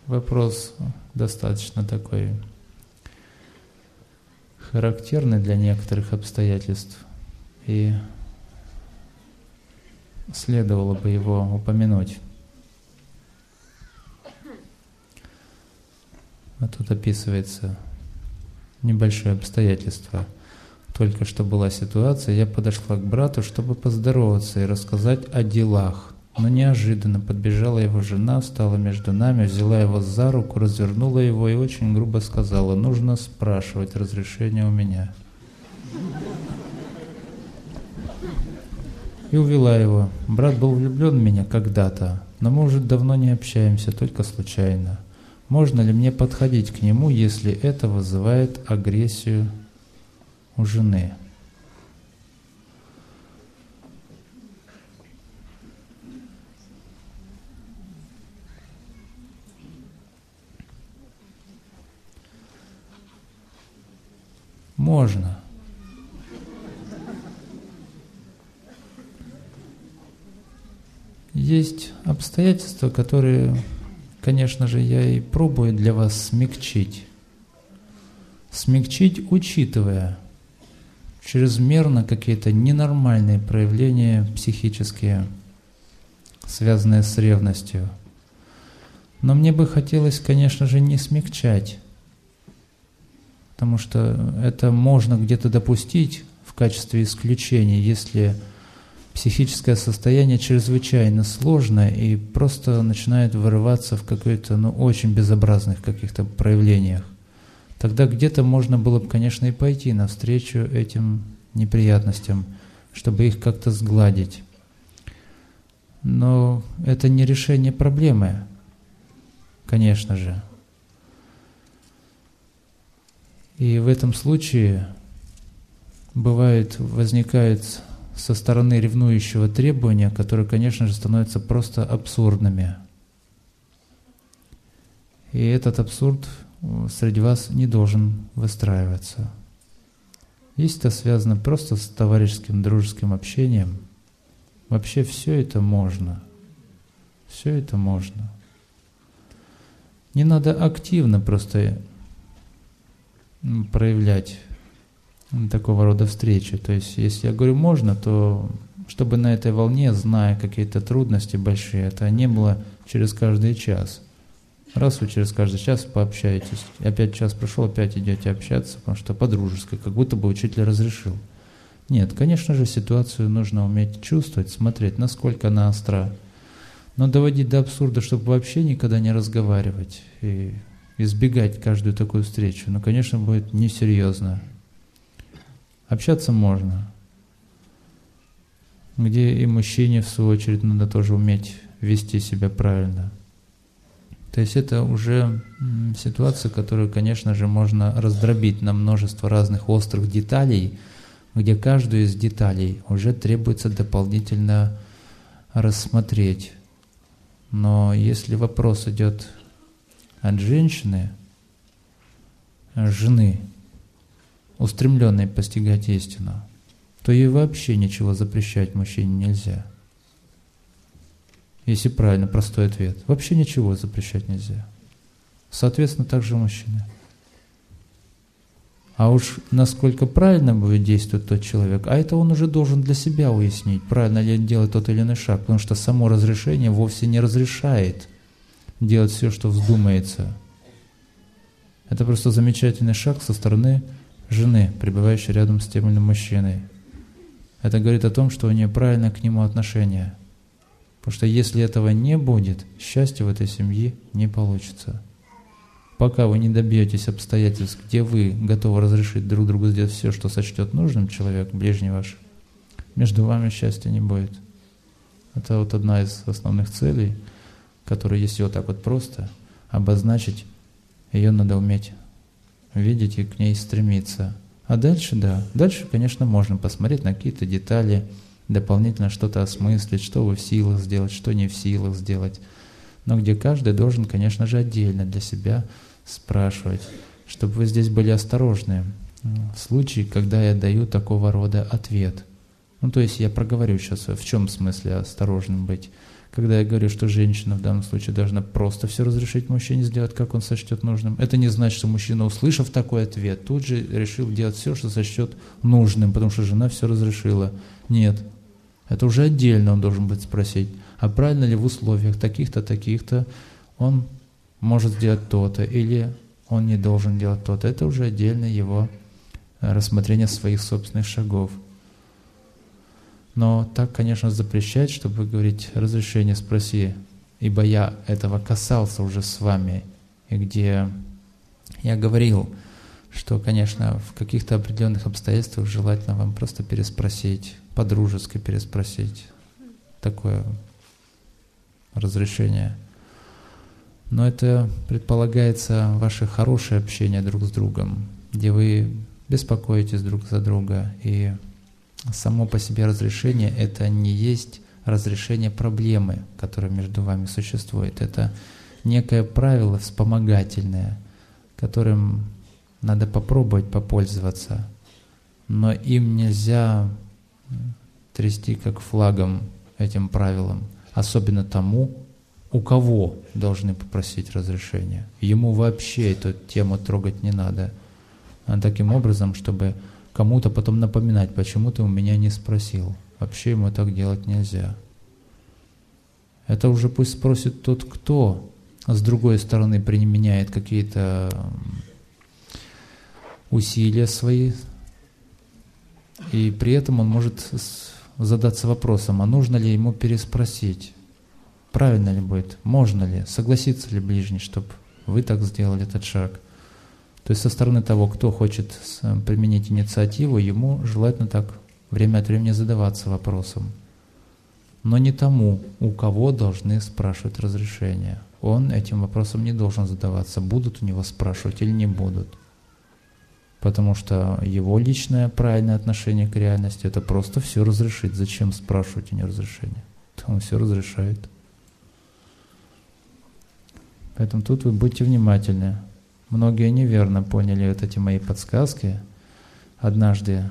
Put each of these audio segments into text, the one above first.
вопрос достаточно такой характерный для некоторых обстоятельств, и следовало бы его упомянуть. А тут описывается небольшое обстоятельство. Только что была ситуация, я подошла к брату, чтобы поздороваться и рассказать о делах. Но неожиданно подбежала его жена, встала между нами, взяла его за руку, развернула его и очень грубо сказала: «Нужно спрашивать разрешение у меня». И увела его. Брат был влюблен в меня когда-то, но мы уже давно не общаемся, только случайно. Можно ли мне подходить к нему, если это вызывает агрессию у жены? Можно. Есть обстоятельства, которые, конечно же, я и пробую для вас смягчить. Смягчить, учитывая чрезмерно какие-то ненормальные проявления психические, связанные с ревностью. Но мне бы хотелось, конечно же, не смягчать, потому что это можно где-то допустить в качестве исключения, если психическое состояние чрезвычайно сложное и просто начинает вырываться в какой-то, очень безобразных каких-то проявлениях. Тогда где-то можно было бы, конечно, и пойти навстречу этим неприятностям, чтобы их как-то сгладить. Но это не решение проблемы, конечно же. И в этом случае возникает со стороны ревнующего требования, которые, конечно же, становятся просто абсурдными. И этот абсурд среди вас не должен выстраиваться. Если это связано просто с товарищеским, дружеским общением, вообще все это можно. Все это можно. Не надо активно просто проявлять такого рода встречи. То есть, если я говорю «можно», то чтобы на этой волне, зная какие-то трудности большие, это не было через каждый час. Раз вы через каждый час пообщаетесь, и опять час прошел, опять идете общаться, потому что по-дружески, как будто бы учитель разрешил. Нет, конечно же, ситуацию нужно уметь чувствовать, смотреть, насколько она остра. Но доводить до абсурда, чтобы вообще никогда не разговаривать и избегать каждую такую встречу, конечно, будет несерьезно. Общаться можно. Где и мужчине, в свою очередь, надо тоже уметь вести себя правильно. То есть это уже ситуация, которую, конечно же, можно раздробить на множество разных острых деталей, где каждую из деталей уже требуется дополнительно рассмотреть. Но если вопрос идет от женщины, жены, устремленной постигать истину, то ей вообще ничего запрещать мужчине нельзя. Если правильно, простой ответ. Вообще ничего запрещать нельзя. Соответственно, также мужчины. А уж насколько правильно будет действовать тот человек, а это он уже должен для себя уяснить, правильно ли делать тот или иной шаг, потому что само разрешение вовсе не разрешает делать все, что вздумается. Это просто замечательный шаг со стороны жены, пребывающей рядом с тем или иным мужчиной. Это говорит о том, что у нее правильное к нему отношение. Потому что если этого не будет, счастья в этой семье не получится. Пока вы не добьетесь обстоятельств, где вы готовы разрешить друг другу сделать все, что сочтет нужным человек, ближний ваш, между вами счастья не будет. Это вот одна из основных целей, которую, если вот так вот просто обозначить, ее надо уметь видеть и к ней стремиться. А дальше, дальше, конечно, можно посмотреть на какие-то детали, дополнительно что-то осмыслить, что вы в силах сделать, что не в силах сделать. Но где каждый должен, конечно же, отдельно для себя спрашивать, чтобы вы здесь были осторожны в случае, когда я даю такого рода ответ. То есть я проговорю сейчас, в чем смысле осторожным быть. когда я говорю, что женщина в данном случае должна просто все разрешить мужчине сделать, как он сочтет нужным, это не значит, что мужчина, услышав такой ответ, тут же решил делать все, что сочтет нужным, потому что жена все разрешила. Нет. Это уже отдельно он должен будет спросить, а правильно ли в условиях таких-то, таких-то он может сделать то-то, или он не должен делать то-то. Это уже отдельно его рассмотрение своих собственных шагов. Но так, конечно, запрещать, чтобы говорить разрешение спроси, ибо я этого касался уже с вами, и где я говорил, что, конечно, в каких-то определенных обстоятельствах желательно вам просто переспросить, по-дружески переспросить такое разрешение. Но это предполагается ваше хорошее общение друг с другом, где вы беспокоитесь друг за друга, и само по себе разрешение — это не есть разрешение проблемы, которая между вами существует. Это некое правило вспомогательное, которым надо попробовать попользоваться, но им нельзя трясти как флагом этим правилом, особенно тому, у кого должны попросить разрешения. Ему вообще эту тему трогать не надо. А таким образом, чтобы кому-то потом напоминать, почему ты у меня не спросил. Вообще ему так делать нельзя. Это уже пусть спросит тот, кто с другой стороны применяет какие-то усилия свои, и при этом он может задаться вопросом, а нужно ли ему переспросить, правильно ли будет, можно ли, согласится ли ближний, чтобы вы так сделали этот шаг. То есть со стороны того, кто хочет применить инициативу, ему желательно так время от времени задаваться вопросом. Но не тому, у кого должны спрашивать разрешение. Он этим вопросом не должен задаваться, будут у него спрашивать или не будут. Потому что его личное правильное отношение к реальности — это просто все разрешить. Зачем спрашивать у него разрешение? Он все разрешает. Поэтому тут вы будьте внимательны. Многие неверно поняли вот эти мои подсказки, однажды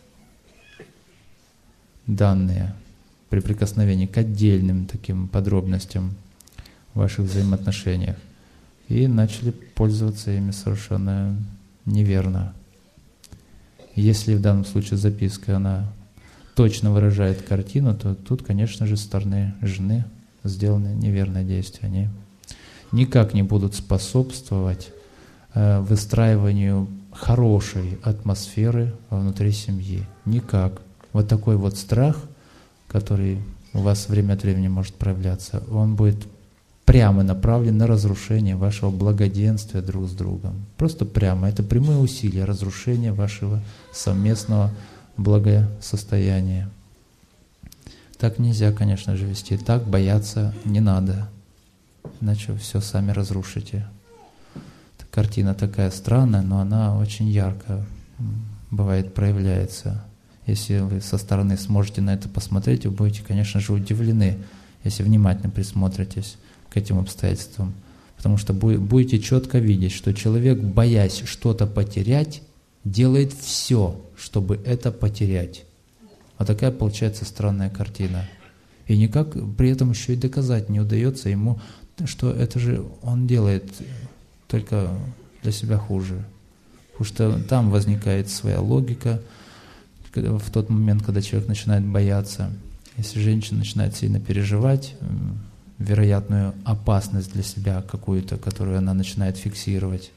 данные при прикосновении к отдельным таким подробностям в ваших взаимоотношениях, и начали пользоваться ими совершенно неверно. Если в данном случае записка, она точно выражает картину, то тут, конечно же, со стороны жены сделаны неверные действия. Они никак не будут способствовать выстраиванию хорошей атмосферы внутри семьи. Никак. Вот такой вот страх, который у вас время от времени может проявляться, он будет прямо направлен на разрушение вашего благоденствия друг с другом. Просто прямо. Это прямые усилия разрушения вашего совместного благосостояния. Так нельзя, конечно же, вести. Так бояться не надо. Иначе вы все сами разрушите. Картина такая странная, но она очень ярко бывает проявляется. Если вы со стороны сможете на это посмотреть, вы будете, конечно же, удивлены, если внимательно присмотритесь к этим обстоятельствам. Потому что будете четко видеть, что человек, боясь что-то потерять, делает все, чтобы это потерять. Вот такая получается странная картина. И никак при этом еще и доказать не удается ему, что это же он делает только для себя хуже. Потому что там возникает своя логика в тот момент, когда человек начинает бояться. Если женщина начинает сильно переживать вероятную опасность для себя какую-то, которую она начинает фиксировать,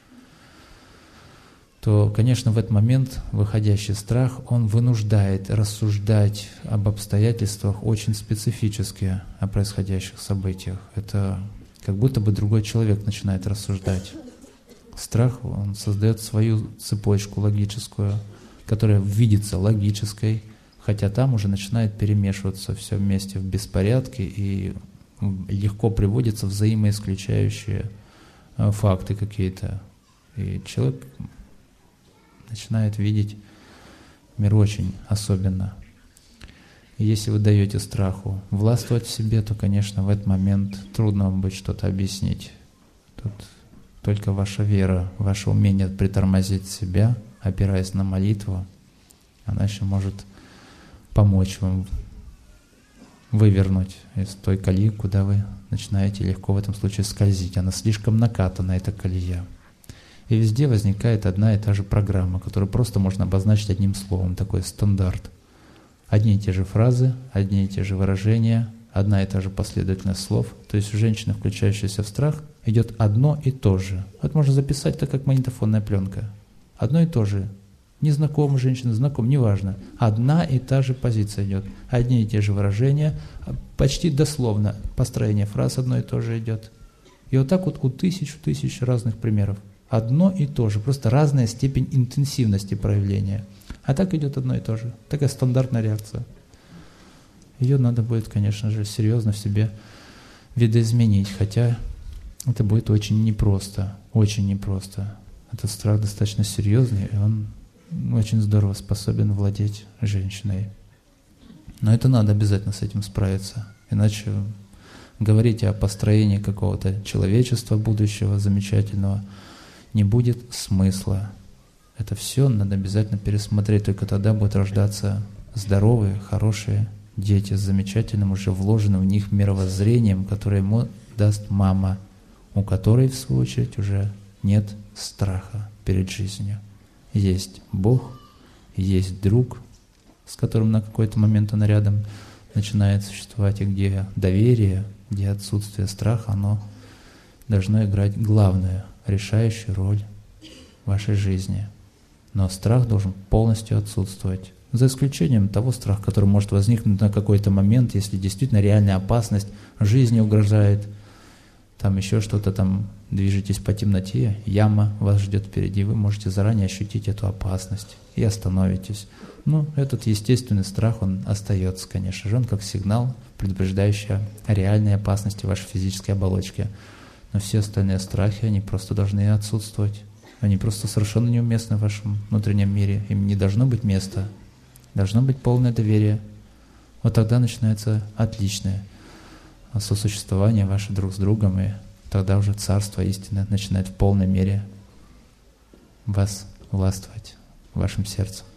то, конечно, в этот момент выходящий страх, он вынуждает рассуждать об обстоятельствах очень специфически, о происходящих событиях. Это как будто бы другой человек начинает рассуждать. Страх, он создает свою цепочку логическую, которая видится логической, хотя там уже начинает перемешиваться все вместе в беспорядке и легко приводятся взаимоисключающие факты какие-то. И человек начинает видеть мир очень особенно. И если вы даете страху властвовать в себе, то, конечно, в этот момент трудно вам будет что-то объяснить. Тут только ваша вера, ваше умение притормозить себя, опираясь на молитву, она еще может помочь вам вывернуть из той колеи, куда вы начинаете легко в этом случае скользить. Она слишком накатана, эта колея. И везде возникает одна и та же программа, которую просто можно обозначить одним словом, такой стандарт. Одни и те же фразы, одни и те же выражения, одна и та же последовательность слов. То есть у женщины, включающейся в страх, идет одно и то же. Это можно записать так, как магнитофонная пленка. Одно и то же. Незнакомая женщина, знаком, неважно. Одна и та же позиция идет. Одни и те же выражения, почти дословно построение фраз одно и то же идет. И вот так вот у тысяч разных примеров. Одно и то же, просто разная степень интенсивности проявления. А так идет одно и то же. Такая стандартная реакция. Ее надо будет, конечно же, серьезно в себе видоизменить, хотя это будет очень непросто, очень непросто. Этот страх достаточно серьезный, и он очень здорово способен владеть женщиной. Но это надо обязательно с этим справиться, иначе говорить о построении какого-то человечества будущего, замечательного, не будет смысла. Это все надо обязательно пересмотреть, только тогда будут рождаться здоровые, хорошие дети с замечательным, уже вложенным в них мировоззрением, которое ему даст мама, у которой, в свою очередь, уже нет страха перед жизнью. Есть Бог, есть друг, с которым на какой-то момент он рядом начинает существовать, и где доверие, где отсутствие страха, оно должно играть главную, решающую роль в вашей жизни. Но страх должен полностью отсутствовать. За исключением того страха, который может возникнуть на какой-то момент, если действительно реальная опасность жизни угрожает, там еще что-то, там движетесь по темноте, яма вас ждет впереди, вы можете заранее ощутить эту опасность и остановитесь. Ну, этот естественный страх, он остается, конечно же, он как сигнал, предупреждающий о реальной опасности вашей физической оболочки. Но все остальные страхи, они просто должны отсутствовать. Они просто совершенно неуместны в вашем внутреннем мире. Им не должно быть места. Должно быть полное доверие. Вот тогда начинается отличное сосуществование ваше друг с другом, и тогда уже Царство истины начинает в полной мере вас властвовать в вашем сердце.